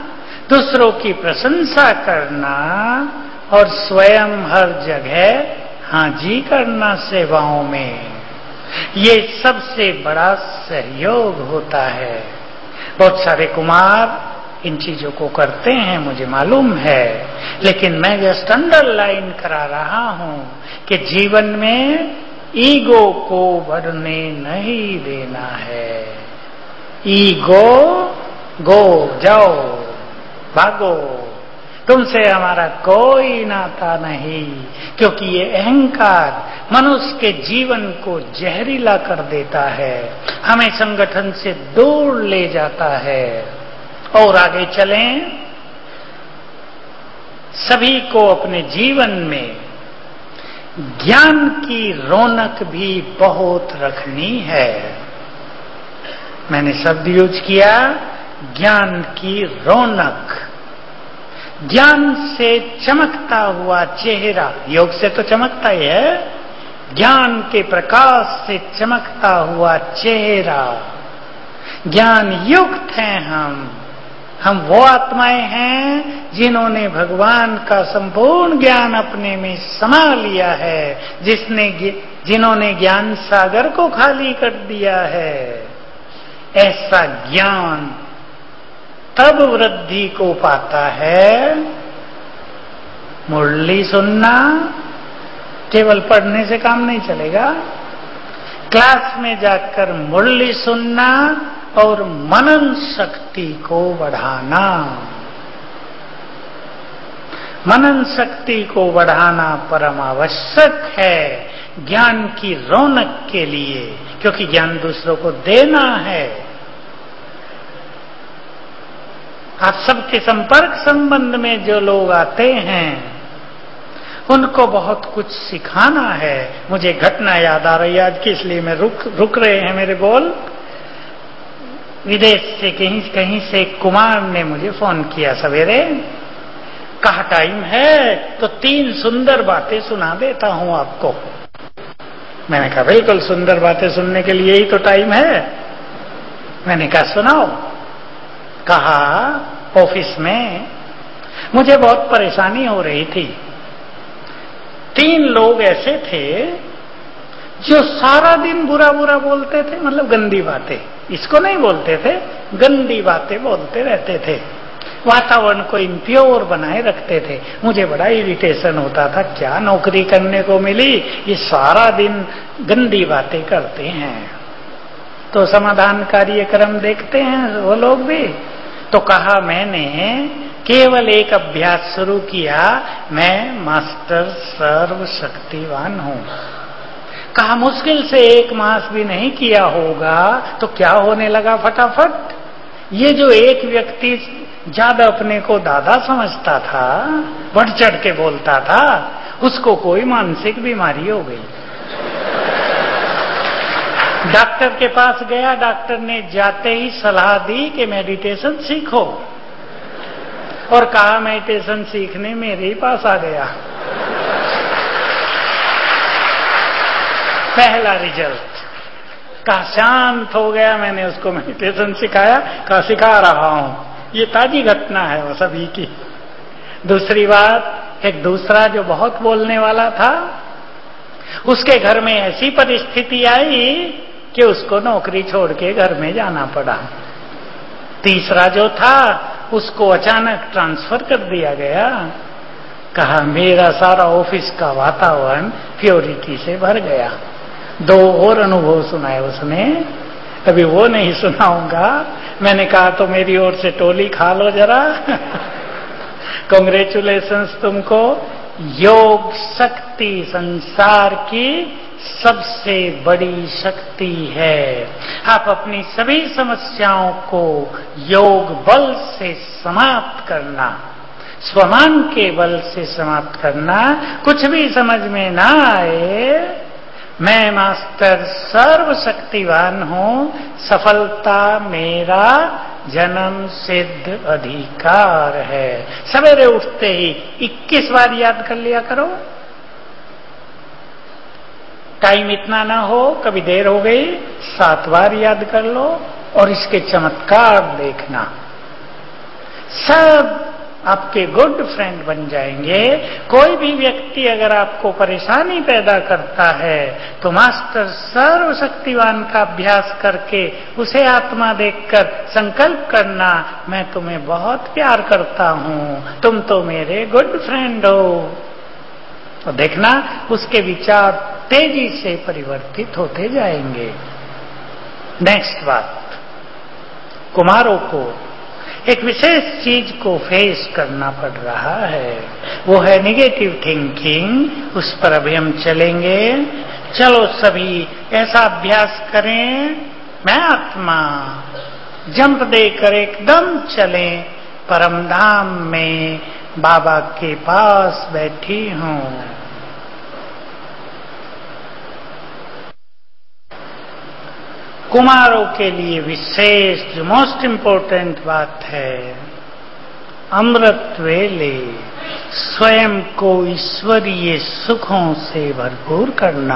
दूसरों की प्रशंसा करना और स्वयं हर जगह हाजी करना सेवाओं में, ये सबसे बड़ा सहयोग होता है। बहुत सारे कुमार इन चीजों को करते हैं, मुझे मालूम है, लेकिन मैं जस्ट अंडरलाइन करा रहा हूं कि जीवन में ईगो को बढ़ने नहीं देना है। ईगो गो, जाओ, भागो, तुमसे हमारा कोई नाता नहीं, क्योंकि ये अहंकार मनुष्य के जीवन को जहरीला कर देता है, हमें संगठन से दूर ले जाता है। और आगे चलें, सभी को अपने जीवन में ज्ञान की रौनक भी बहुत रखनी है। मैंने शब्द यूज किया, ज्ञान की रौनक। ज्ञान से चमकता हुआ चेहरा, योग से तो चमकता ही है, ज्ञान के प्रकाश से चमकता हुआ चेहरा। ज्ञान युक्त हैं हम वो आत्माएं हैं जिन्होंने भगवान का संपूर्ण ज्ञान अपने में समा लिया है, जिन्होंने ज्ञान सागर को खाली कर दिया है। ऐसा ज्ञान तब वृद्धि को पाता है, मुरली सुनना केवल पढ़ने से काम नहीं चलेगा, क्लास में जाकर मुरली सुनना और मनन शक्ति को बढ़ाना। मनन शक्ति को बढ़ाना परम आवश्यक है ज्ञान की रौनक के लिए, क्योंकि ज्ञान दूसरों को देना है। आप सबके संपर्क संबंध में जो लोग आते हैं उनको बहुत कुछ सिखाना है। मुझे घटना याद आ रही है आज की, इसलिए मैं रुक रहे हैं मेरे बोल। विदेश से कहीं से कुमार ने मुझे फोन किया सवेरे, कहा टाइम है तो 3 सुंदर बातें सुना देता हूं आपको। मैंने कहा बिल्कुल, सुंदर बातें सुनने के लिए ही तो टाइम है। मैंने कहा सुनाओ। कहा ऑफिस में मुझे बहुत परेशानी हो रही थी। 3 लोग ऐसे थे जो सारा दिन बुरा बुरा बोलते थे, मतलब गंदी बातें, इसको नहीं बोलते थे, गंदी बातें बोलते रहते थे, वातावरण को इम्प्योर बनाए रखते थे। मुझे बड़ा इरिटेशन होता था, क्या नौकरी करने को मिली, ये सारा दिन गंदी बातें करते हैं। तो समाधान कार्यक्रम देखते हैं वो लोग भी। तो कहा मैंने केवल एक अभ्यास शुरू किया, मैं मास्टर सर्वशक्तिवान हूं। कहा मुश्किल से 1 मास भी नहीं किया होगा तो क्या होने लगा फटाफट। ये जो एक व्यक्ति ज्यादा अपने को दादा समझता था, बढ़ चढ़ के बोलता था, उसको कोई मानसिक बीमारी हो गई। डॉक्टर के पास गया, डॉक्टर ने जाते ही सलाह दी कि मेडिटेशन सीखो, और कहा मेडिटेशन सीखने मेरे ही पास आ गया। पहला रिजल्ट। कहा शांत हो गया, मैंने उसको मेडिटेशन सिखाया, कहा सिखा रहा हूं। ये ताजी घटना है वो सभी की। दूसरी बात, एक दूसरा जो बहुत बोलने वाला था, उसके घर में ऐसी परिस्थिति आई कि उसको नौकरी छोड़ के घर में जाना पड़ा। तीसरा जो था उसको अचानक ट्रांसफर कर दिया गया। कहा मेरा सारा ऑफिस का वातावरण प्योरिटी से भर गया। 2 और अनुभव सुनाए उसने, अभी वो नहीं सुनाऊंगा। मैंने कहा तो मेरी ओर से टोली खा लो जरा। कांग्रेचुलेशंस तुमको। योग शक्ति संसार की सबसे बड़ी शक्ति है। आप अपनी सभी समस्याओं को योग बल से समाप्त करना, स्वमान के बल से समाप्त करना। कुछ भी समझ में ना आए, मैं मास्टर सर्वशक्तिवान हूं, सफलता मेरा जन्म सिद्ध अधिकार है। सवेरे उठते ही 21 बार याद कर लिया करो। टाइम इतना ना हो, कभी देर हो गई 7 बार याद कर लो और इसके चमत्कार देखना। सब आपके गुड फ्रेंड बन जाएंगे। कोई भी व्यक्ति अगर आपको परेशानी पैदा करता है तो मास्टर सर्वशक्तिवान का अभ्यास करके उसे आत्मा देखकर संकल्प करना, मैं तुम्हें बहुत प्यार करता हूं, तुम तो मेरे गुड फ्रेंड हो। तो देखना उसके विचार तेजी से परिवर्तित होते जाएंगे। नेक्स्ट बात, कुमारों को एक विशेष चीज को फेस करना पड़ रहा है, वो है नेगेटिव थिंकिंग। उस पर अभी हम चलेंगे। चलो सभी ऐसा अभ्यास करें, मैं आत्मा जंप देकर एकदम चलें, परमधाम में बाबा के पास बैठी हूं। कुमारों के लिए विशेष जो मोस्ट इंपोर्टेंट बात है, अमृत वेले स्वयं को ईश्वरीय सुखों से भरपूर करना।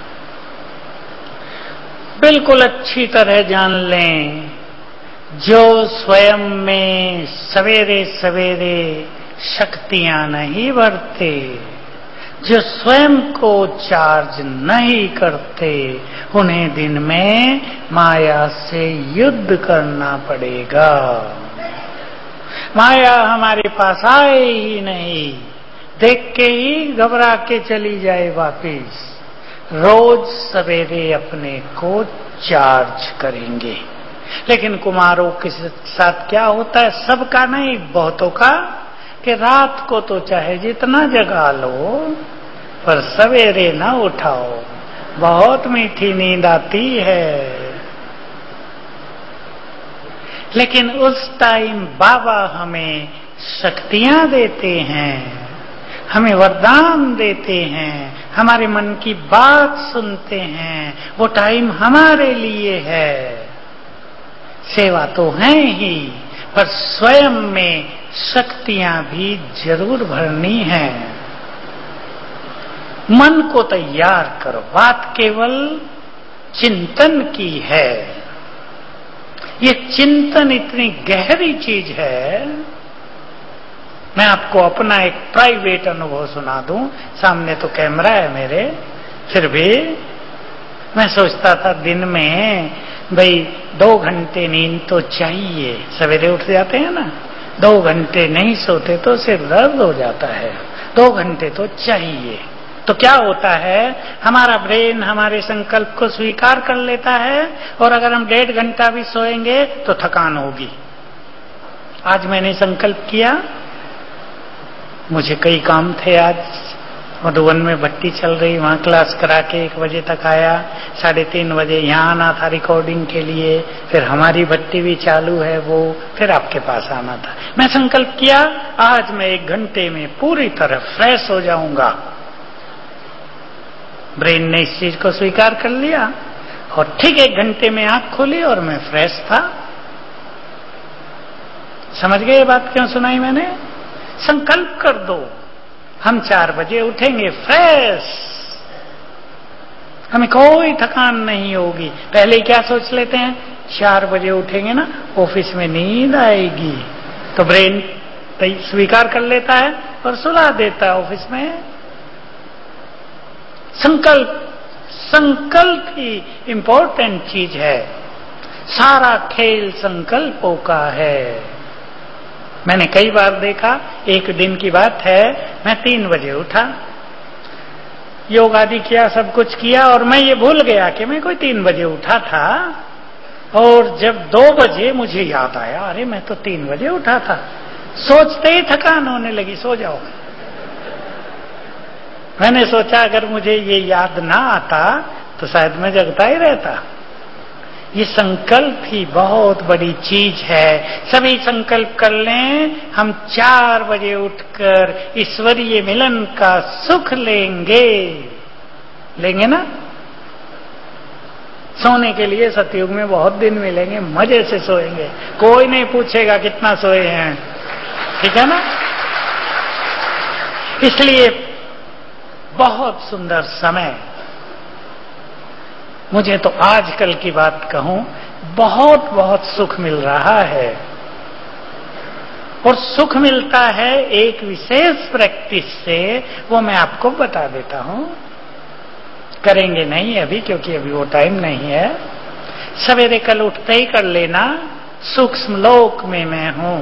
बिल्कुल अच्छी तरह जान लें, जो स्वयं में सवेरे सवेरे शक्तियां नहीं भरते, जो स्वयं को चार्ज नहीं करते, उन्हें दिन में माया से युद्ध करना पड़ेगा। माया हमारे पास आए ही नहीं, देख के ही घबरा के चली जाए वापिस। रोज सवेरे अपने को चार्ज करेंगे। लेकिन कुमारों के साथ क्या होता है, सबका नहीं बहुतों का, कि रात को तो चाहे जितना जगा लो पर सवेरे ना उठाओ, बहुत मीठी नींद आती है। लेकिन उस टाइम बाबा हमें शक्तियां देते हैं, हमें वरदान देते हैं, हमारे मन की बात सुनते हैं। वो टाइम हमारे लिए है। सेवा तो है ही, पर स्वयं में शक्तियां भी जरूर भरनी है। मन को तैयार करो। बात केवल चिंतन की है। ये चिंतन इतनी गहरी चीज है। मैं आपको अपना एक प्राइवेट अनुभव सुना दूं। सामने तो कैमरा है मेरे, फिर भी मैं सोचता था दिन में भाई 2 घंटे नींद तो चाहिए। सवेरे उठ जाते हैं ना, 2 घंटे नहीं सोते तो सिर दर्द हो जाता है। 2 घंटे तो चाहिए। तो क्या होता है, हमारा ब्रेन हमारे संकल्प को स्वीकार कर लेता है, और अगर हम 1.5 घंटा भी सोएंगे तो थकान होगी। आज मैंने संकल्प किया, मुझे कई काम थे। आज मधुबन में भट्टी चल रही, वहां क्लास करा के 1 बजे तक आया। 3:30 बजे यहाँ आना था रिकॉर्डिंग के लिए, फिर हमारी भट्टी भी चालू है वो, फिर आपके पास आना था। मैं संकल्प किया, आज मैं 1 घंटे में पूरी तरह फ्रेश हो जाऊंगा। ब्रेन ने इस चीज को स्वीकार कर लिया, और ठीक 1 घंटे में आंख खोली और मैं फ्रेश था। समझ गए ये बात क्यों सुनाई मैंने? संकल्प कर दो, हम 4 बजे उठेंगे फ्रेश, हमें कोई थकान नहीं होगी। पहले क्या सोच लेते हैं, 4 बजे उठेंगे ना, ऑफिस में नींद आएगी, तो ब्रेन स्वीकार कर लेता है और सुला देता है ऑफिस में। संकल्प ही इंपॉर्टेंट चीज है। सारा खेल संकल्पों का है। मैंने कई बार देखा, एक दिन की बात है, मैं 3 बजे उठा, योग आदि किया, सब कुछ किया, और मैं ये भूल गया कि मैं कोई 3 बजे उठा था। और जब 2 बजे मुझे याद आया, अरे मैं तो 3 बजे उठा था। सोचते ही थकान होने लगी, सो जाओ। मैंने सोचा अगर मुझे ये याद ना आता तो शायद मैं जगता ही रहता। ये संकल्प ही बहुत बड़ी चीज है। सभी संकल्प कर लें, हम 4 बजे उठकर ईश्वरीय मिलन का सुख लेंगे। लेंगे ना? सोने के लिए सतयुग में बहुत दिन मिलेंगे, मजे से सोएंगे, कोई नहीं पूछेगा कितना सोए हैं, ठीक है ना? इसलिए बहुत सुंदर समय। मुझे तो आजकल की बात कहूं, बहुत बहुत सुख मिल रहा है। और सुख मिलता है एक विशेष प्रैक्टिस से, वो मैं आपको बता देता हूं। करेंगे नहीं अभी, क्योंकि अभी वो टाइम नहीं है। सवेरे कल उठते ही कर लेना, सूक्ष्म लोक में मैं हूं।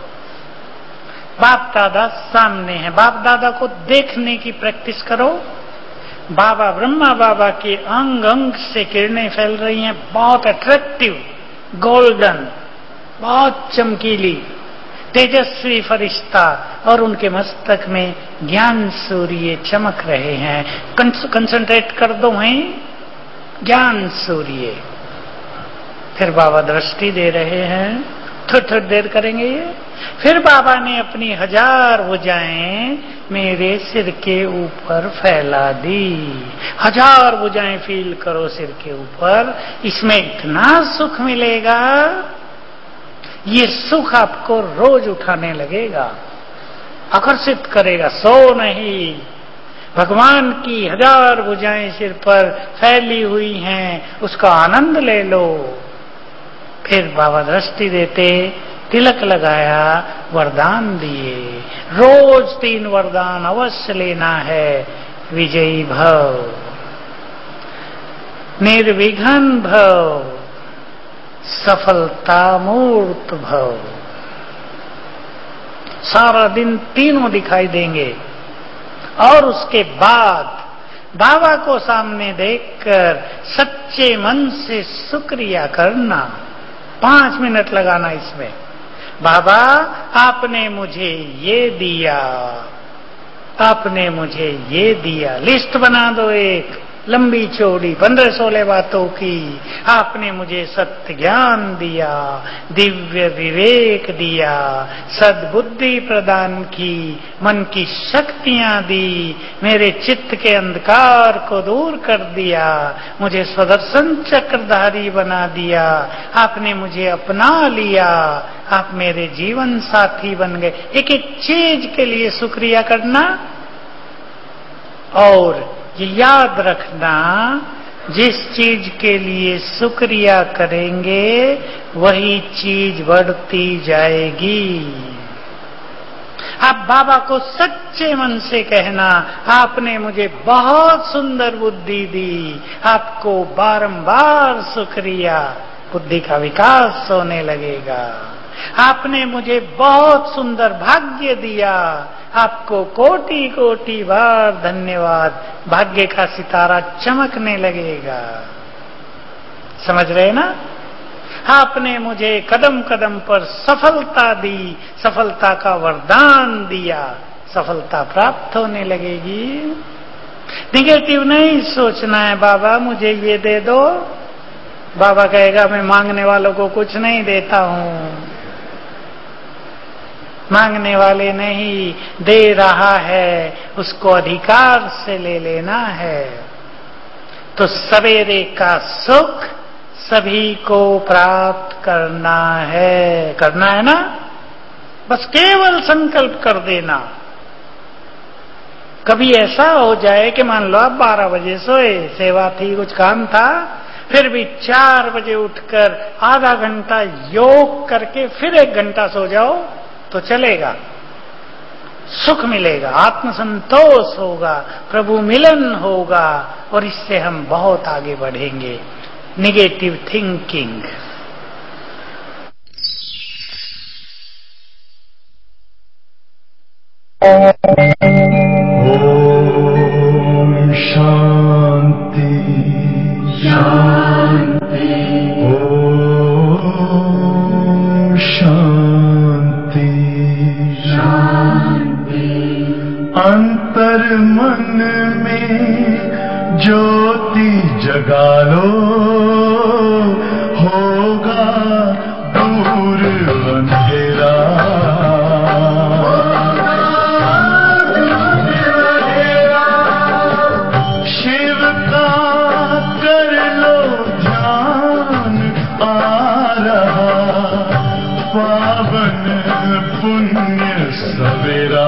बाप दादा सामने है, बाप दादा को देखने की प्रैक्टिस करो। बाबा ब्रह्मा बाबा के अंग अंग से किरणें फैल रही हैं, बहुत अट्रैक्टिव, गोल्डन, बहुत चमकीली, तेजस्वी फरिश्ता, और उनके मस्तक में ज्ञान सूर्य चमक रहे हैं। कंसंट्रेट कर दो, हैं ज्ञान सूर्य। फिर बाबा दृष्टि दे रहे हैं, थोड़ी देर करेंगे ये। फिर बाबा ने अपनी 1000 भुजाएं मेरे सिर के ऊपर फैला दी। 1000 भुजाएं फील करो सिर के ऊपर। इसमें इतना सुख मिलेगा, ये सुख आपको रोज उठाने लगेगा, आकर्षित करेगा। सो नहीं, भगवान की 1000 भुजाएं सिर पर फैली हुई हैं, उसका आनंद ले लो। फिर बाबा दृष्टि देते, तिलक लगाया, वरदान दिए। रोज 3 वरदान अवश्य लेना है। विजयी भव, निर्विघ्न भव, सफलता मूर्त भव। सारा दिन तीनों दिखाई देंगे। और उसके बाद बाबा को सामने देखकर सच्चे मन से शुक्रिया करना। 5 मिनट लगाना इसमें। बाबा, आपने मुझे ये दिया, आपने मुझे ये दिया। लिस्ट बना दो एक लंबी चौड़ी 15-16 बातों की। आपने मुझे सत्य ज्ञान दिया, दिव्य विवेक दिया, सद्बुद्धि प्रदान की, मन की शक्तियां दी, मेरे चित्त के अंधकार को दूर कर दिया, मुझे स्वदर्शन चक्रधारी बना दिया, आपने मुझे अपना लिया, आप मेरे जीवन साथी बन गए। एक एक चीज के लिए शुक्रिया करना। और ये याद रखना, जिस चीज के लिए शुक्रिया करेंगे वही चीज बढ़ती जाएगी। आप बाबा को सच्चे मन से कहना, आपने मुझे बहुत सुंदर बुद्धि दी, आपको बारंबार शुक्रिया। बुद्धि का विकास होने लगेगा। आपने मुझे बहुत सुंदर भाग्य दिया, आपको कोटि कोटि बार धन्यवाद। भाग्य का सितारा चमकने लगेगा। समझ रहे ना? आपने मुझे कदम कदम पर सफलता दी, सफलता का वरदान दिया, सफलता प्राप्त होने लगेगी। निगेटिव नहीं सोचना है, बाबा मुझे ये दे दो। बाबा कहेगा मैं मांगने वालों को कुछ नहीं देता हूं। मांगने वाले नहीं, दे रहा है, उसको अधिकार से ले लेना है। तो सवेरे का सुख सभी को प्राप्त करना है ना? बस केवल संकल्प कर देना। कभी ऐसा हो जाए कि मान लो आप 12 बजे सोए, सेवा थी, कुछ काम था, फिर भी 4 बजे उठकर आधा घंटा योग करके फिर 1 घंटा सो जाओ तो चलेगा। सुख मिलेगा, आत्मसंतोष होगा, प्रभु मिलन होगा, और इससे हम बहुत आगे बढ़ेंगे। Negative thinking. ओम शांति शांति। ओम शांति शांति। अंतर मन में ज्योति जगा लो, होगा दूर अंधेरा। शिव का कर लो ध्यान, आ रहा पावन पुण्य सवेरा।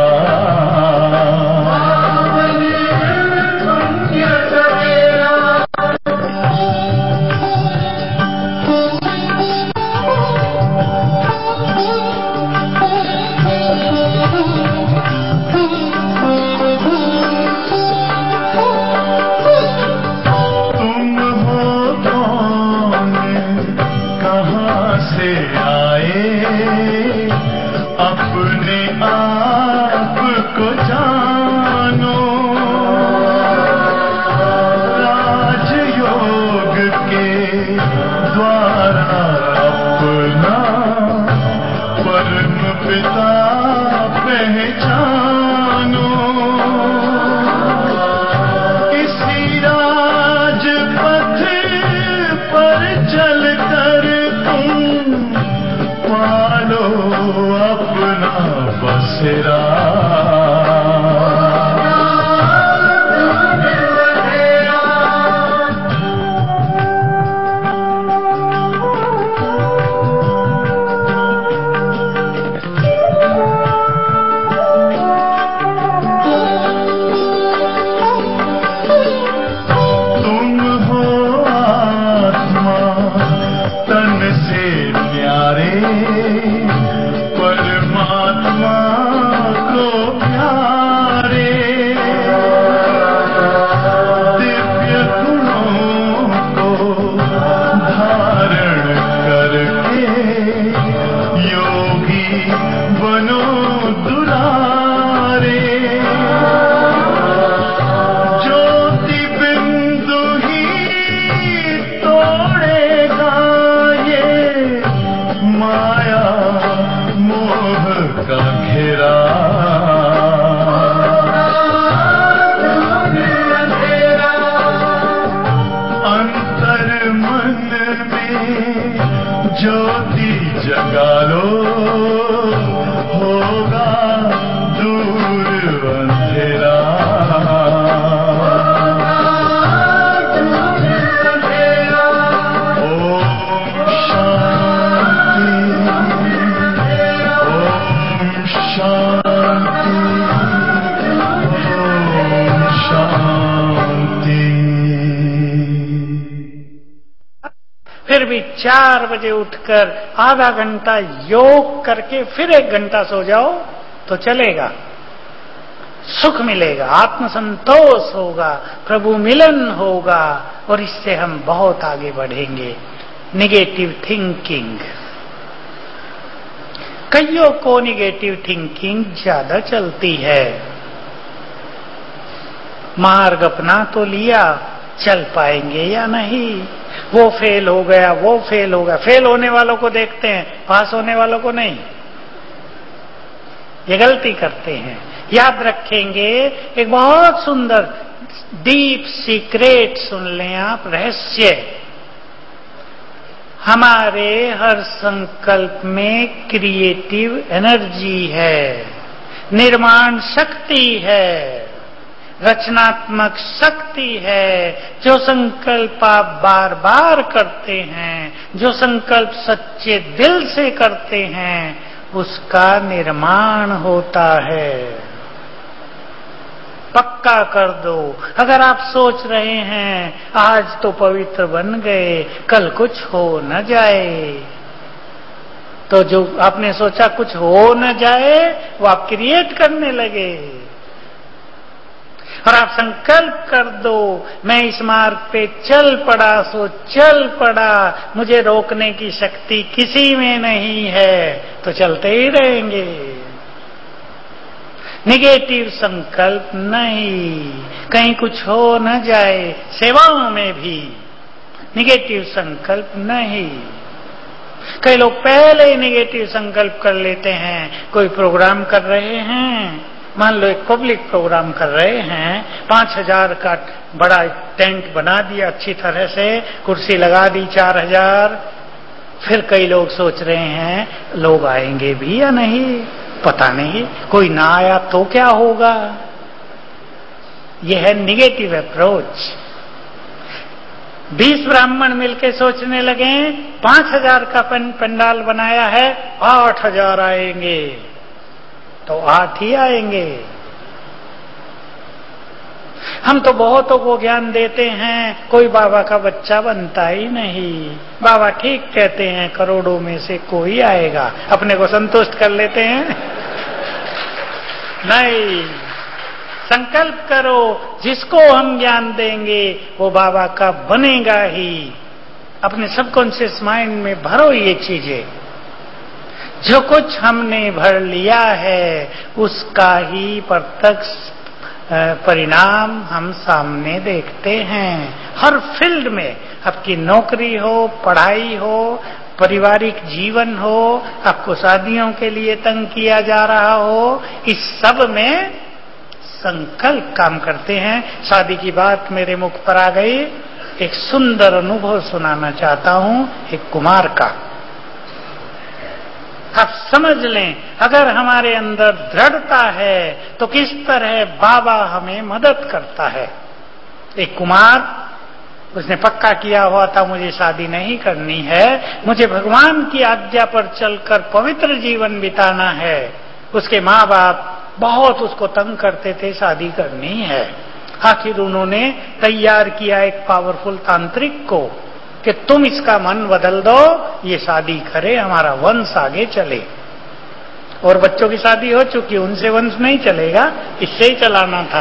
जानो राजयोग के द्वारा अपना परम पिता पहचानो। इसी राजपथ पर चलकर तुम पालो अपना बसेरा। ज्योति जगा लो होगा दूर अंधेरा। ओम शांति ओम शांति ओम शांति। फिर भी 4 बजे उठकर आधा घंटा योग करके फिर 1 घंटा सो जाओ तो चलेगा। सुख मिलेगा, आत्मसंतोष होगा, प्रभु मिलन होगा और इससे हम बहुत आगे बढ़ेंगे। निगेटिव थिंकिंग, कईयों को निगेटिव थिंकिंग ज्यादा चलती है। मार्ग अपना तो लिया, चल पाएंगे या नहीं, वो फेल हो गया, वो फेल हो गया। फेल होने वालों को देखते हैं, पास होने वालों को नहीं। ये गलती करते हैं। याद रखेंगे, एक बहुत सुंदर डीप सीक्रेट सुन लें आप, रहस्य। हमारे हर संकल्प में क्रिएटिव एनर्जी है, निर्माण शक्ति है, रचनात्मक शक्ति है। जो संकल्प आप बार बार करते हैं, जो संकल्प सच्चे दिल से करते हैं, उसका निर्माण होता है। पक्का कर दो। अगर आप सोच रहे हैं आज तो पवित्र बन गए, कल कुछ हो न जाए, तो जो आपने सोचा कुछ हो न जाए वो आप क्रिएट करने लगे। और आप संकल्प कर दो, मैं इस मार्ग पे चल पड़ा सो चल पड़ा, मुझे रोकने की शक्ति किसी में नहीं है, तो चलते ही रहेंगे। निगेटिव संकल्प नहीं, कहीं कुछ हो न जाए। सेवाओं में भी निगेटिव संकल्प नहीं। कई लोग पहले ही निगेटिव संकल्प कर लेते हैं। कोई प्रोग्राम कर रहे हैं, मान लो एक पब्लिक प्रोग्राम कर रहे हैं, 5000 का बड़ा टेंट बना दिया अच्छी तरह से, कुर्सी लगा दी 4000। फिर कई लोग सोच रहे हैं लोग आएंगे भी या नहीं, पता नहीं, कोई ना आया तो क्या होगा। यह है निगेटिव अप्रोच। 20 ब्राह्मण मिलकर सोचने लगे 5000 का पंडाल बनाया है, 8000 आएंगे, तो 8 ही आएंगे। हम तो बहुतों को ज्ञान देते हैं, कोई बाबा का बच्चा बनता ही नहीं। बाबा ठीक कहते हैं, करोड़ों में से कोई आएगा। अपने को संतुष्ट कर लेते हैं। नहीं, संकल्प करो, जिसको हम ज्ञान देंगे वो बाबा का बनेगा ही। अपने सबकॉन्शियस माइंड में भरो ये चीजें। जो कुछ हमने भर लिया है उसका ही प्रत्यक्ष परिणाम हम सामने देखते हैं। हर फील्ड में, आपकी नौकरी हो, पढ़ाई हो, पारिवारिक जीवन हो, आपको शादियों के लिए तंग किया जा रहा हो, इस सब में संकल्प काम करते हैं। शादी की बात मेरे मुख पर आ गई, एक सुंदर अनुभव सुनाना चाहता हूं एक कुमार का। आप समझ लें, अगर हमारे अंदर दृढ़ता है तो किस तरह बाबा हमें मदद करता है। एक कुमार, उसने पक्का किया हुआ था मुझे शादी नहीं करनी है, मुझे भगवान की आज्ञा पर चलकर पवित्र जीवन बिताना है। उसके माँ बाप बहुत उसको तंग करते थे, शादी करनी है। आखिर उन्होंने तैयार किया एक पावरफुल तांत्रिक को कि तुम इसका मन बदल दो, ये शादी करे, हमारा वंश आगे चले। और बच्चों की शादी हो चुकी, उनसे वंश नहीं चलेगा, इससे ही चलाना था।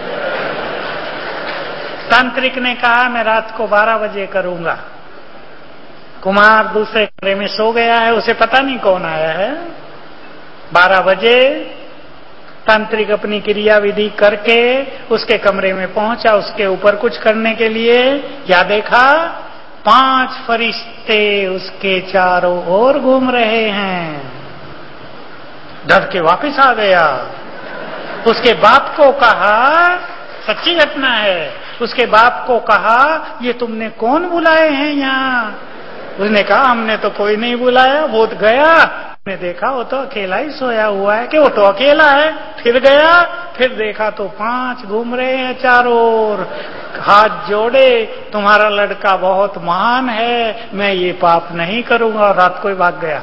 तांत्रिक ने कहा मैं रात को 12 बजे करूंगा। कुमार दूसरे कमरे में सो गया है, उसे पता नहीं कौन आया है। 12 बजे तांत्रिक अपनी क्रिया विधि करके उसके कमरे में पहुंचा, उसके ऊपर कुछ करने के लिए। क्या देखा? 5 फरिश्ते उसके चारों ओर घूम रहे हैं। डर के वापस आ गया। उसके बाप को कहा, सच्ची घटना है, उसके बाप को कहा ये तुमने कौन बुलाए हैं यहाँ? उसने कहा हमने तो कोई नहीं बुलाया, वो तो गया, ने देखा वो तो अकेला ही सोया हुआ है। कि वो तो अकेला है। फिर गया, फिर देखा तो 5 घूम रहे हैं चारों ओर। हाथ जोड़े, तुम्हारा लड़का बहुत महान है, मैं ये पाप नहीं करूंगा, और रात को ही भाग गया।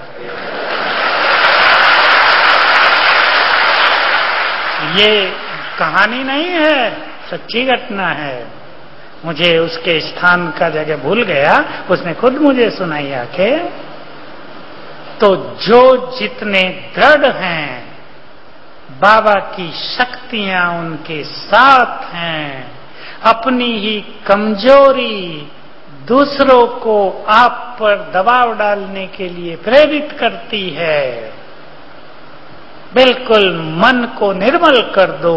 ये कहानी नहीं है, सच्ची घटना है। मुझे उसके स्थान का जगह भूल गया, उसने खुद मुझे सुनाई आके। तो जो जितने दृढ़ हैं, बाबा की शक्तियां उनके साथ हैं। अपनी ही कमजोरी दूसरों को आप पर दबाव डालने के लिए प्रेरित करती है। बिल्कुल मन को निर्मल कर दो।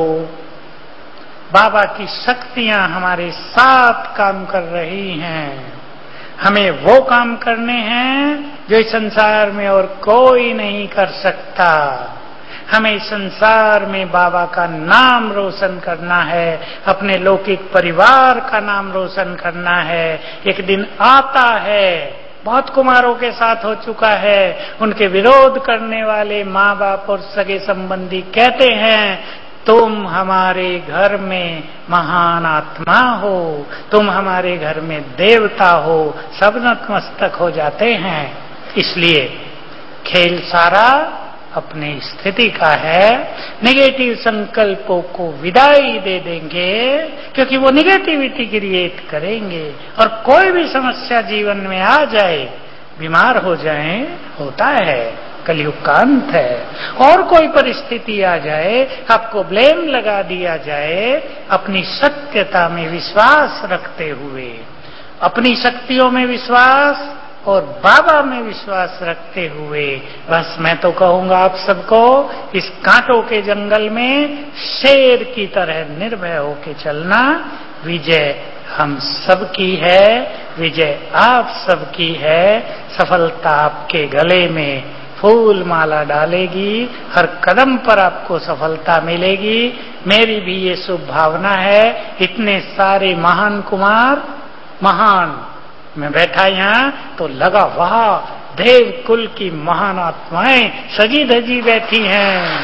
बाबा की शक्तियां हमारे साथ काम कर रही हैं। हमें वो काम करने हैं जो इस संसार में और कोई नहीं कर सकता। हमें इस संसार में बाबा का नाम रोशन करना है, अपने लौकिक परिवार का नाम रोशन करना है। एक दिन आता है, बहुत कुमारों के साथ हो चुका है, उनके विरोध करने वाले माँ बाप और सगे संबंधी कहते हैं तुम हमारे घर में महान आत्मा हो, तुम हमारे घर में देवता हो, सब नतमस्तक हो जाते हैं। इसलिए खेल सारा अपनी स्थिति का है। नेगेटिव संकल्पों को विदाई दे देंगे, क्योंकि वो नेगेटिविटी क्रिएट करेंगे। और कोई भी समस्या जीवन में आ जाए, बीमार हो जाए, होता है, कलयुग का अंत है। और कोई परिस्थिति आ जाए, आपको ब्लेम लगा दिया जाए, अपनी सत्यता में विश्वास रखते हुए, अपनी शक्तियों में विश्वास और बाबा में विश्वास रखते हुए, बस मैं तो कहूंगा आप सबको, इस कांटों के जंगल में शेर की तरह निर्भय होके चलना। विजय हम सबकी है, विजय आप सबकी है। सफलता आपके गले में फूल माला डालेगी, हर कदम पर आपको सफलता मिलेगी। मेरी भी ये शुभ भावना है। इतने सारे महान कुमार, महान, मैं बैठा यहाँ तो लगा वहां देव कुल की महान आत्माएं सजी धजी बैठी हैं।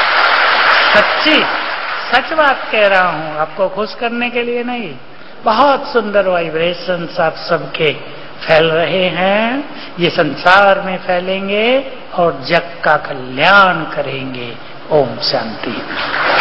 सच्ची सच बात कह रहा हूं, आपको खुश करने के लिए नहीं। बहुत सुंदर वाइब्रेशंस आप सबके फैल रहे हैं, ये संसार में फैलेंगे और जग का कल्याण करेंगे। ओम शांति।